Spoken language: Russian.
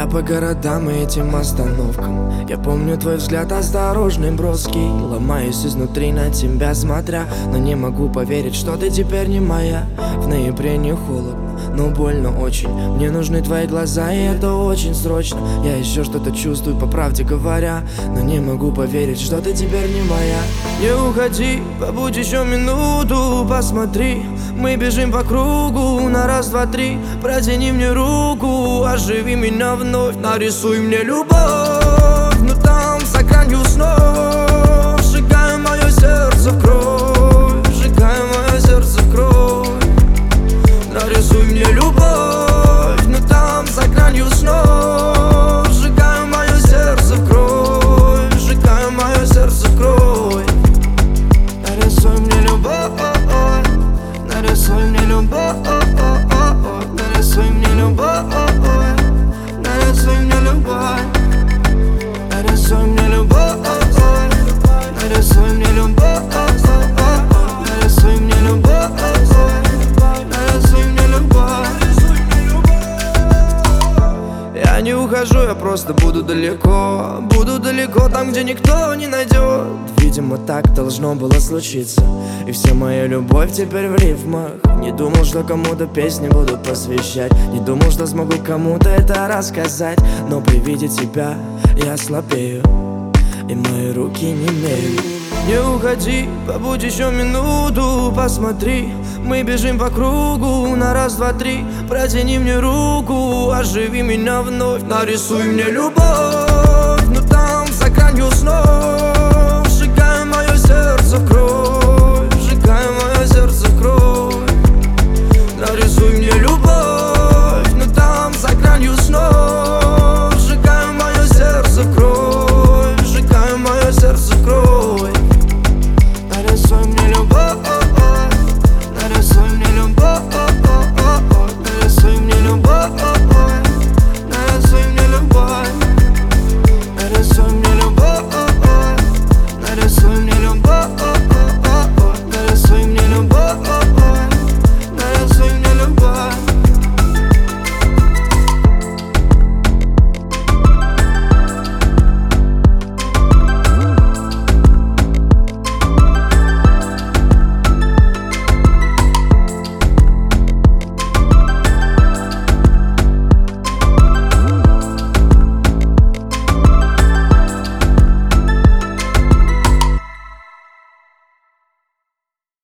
Я по городам и этим остановкам. Я помню твой взгляд осторожный, броский. Ломаюсь изнутри на тебя смотря, но не могу поверить, что ты теперь не моя. В ноябре не холодно, но больно очень. Мне нужны твои глаза, и это очень срочно. Я еще что-то чувствую, по правде говоря, но не могу поверить, что ты теперь не моя. Не уходи, побудь еще минуту, посмотри. Мы бежим по кругу на раз, два, три. Протяни мне руку, оживи меня вновь. Нарисуй мне любовь, но там за гранью снов. Сжигай мое сердце в кровь, сжигай мое сердце в кровь. Нарисуй мне любовь, но там за гранью снов. Сжигай мое сердце в кровь, сжигай мое сердце в кровь. Нарисуй мне любовь, нарисуй мне любовь, нарисуй мне любовь, нарисуй мне любовь, нарисуй мне любовь, нарисуй мне любовь, нарисуй мне любовь, нарисуй мне любовь. Я не ухожу, я просто буду далеко там, где никто не найдет. Видимо, так должно было случиться, и вся моя любовь теперь в рифмах. Не думал, что кому-то песни буду посвящать, не думал, что смогу кому-то это рассказать. Но при виде тебя я слабею, и мои руки немеют. Не уходи, побудь еще минуту, посмотри. Мы бежим по кругу на раз, два, три. Протяни мне руку, оживи меня вновь. Нарисуй мне любовь, но там за гранью снов.